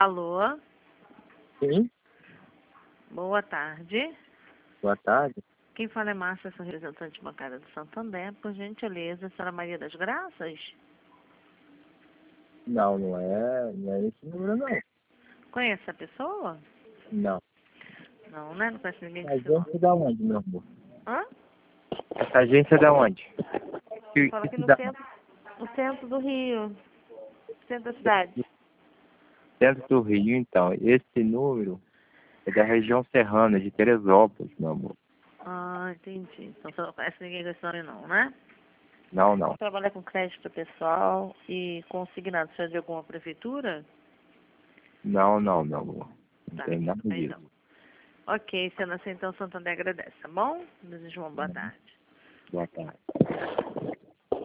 Alô? Sim, Boa tarde. boa tarde. Quem fala é Márcia, sou representante bancária do Santander. Por gentileza, a senhora Maria das Graças? Não, não é esse número, não. Conhece a pessoa? Não. Não, né? Não conhece ninguém com Essa esse nome. agência da onde, meu amor? Hã? Essa agência da onde? Fala aqui Isso no da centro do Rio. Centro da cidade. centro do Rio, então. Esse número é da região serrana, de Teresópolis, meu amor. Ah, entendi. Então você não conhece ninguém com esse nome não, né? Não, não. Trabalha com crédito pessoal e consignado. Você é de alguma prefeitura? Não, não, meu amor. Não Tá, tem nada tudo bem disso. então. Ok, sendo assim, então Santander agradece, tá bom? Desejo uma boa tarde. Boa tarde.